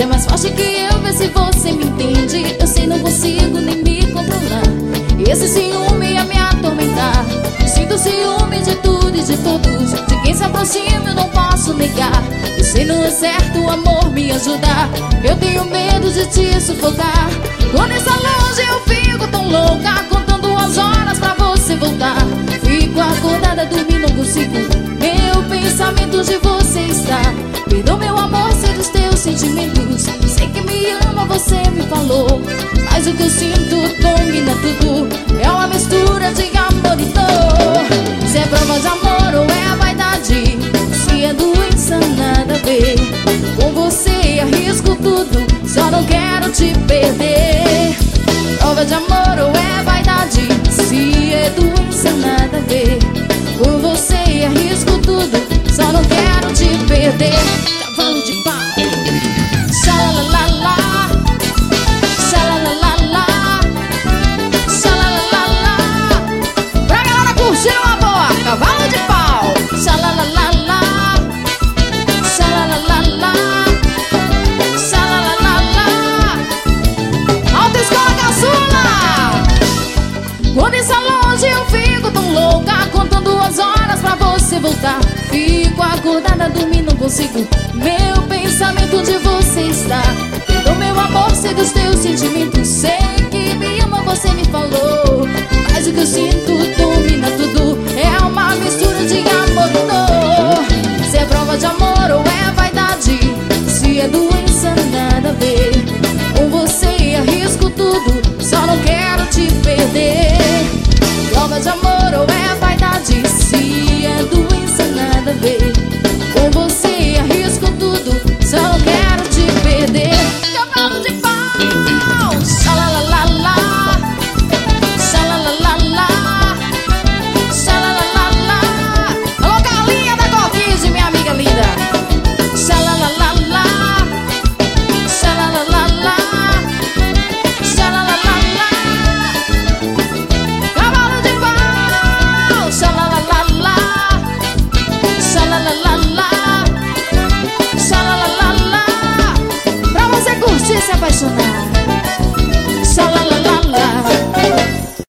é mais forte que eu, vê se você me entende. Eu sei, não consigo nem me controlar. Esse ciúme ia me atormentar. Sinto ciúme de tudo e de todos. De quem se aproxima eu não posso negar. Eu sei, não é certo o amor me ajudar. Eu tenho medo de te sufocar. Quando está longe eu fico tão louca, contando as horas pra você voltar. Fico acordada, dormir, não consigo. Meu pensamento de você está. Perdão, meu amor, sei dos teus sentimentos. Sei que me ama, você me falou. Mas o que eu sinto domina tudo. É uma mistura de amor e dor. Se é prova de amor ou é a vaidade, se é doença, nada a ver. Com você arrisco tudo, só não quero te perder. Prova de amor ou é vaidade, se é doença, nada a ver. Com você arrisco tudo, só não quero te perder. Cavalo de pau. Xalalalá, xalalalá, xalalalá. Pra galera curtir uma boa, cavalo de pau. Xalalalá, xalalalá, xalalalá. Autoescola Caçula. Quando está longe eu fico tão louca, contando as horas pra você voltar. Fico acordada, dormir, não consigo. Meu pensamento de você está. Perdão, meu amor, sei dos teus sentimentos. Sei que me ama, você me falou.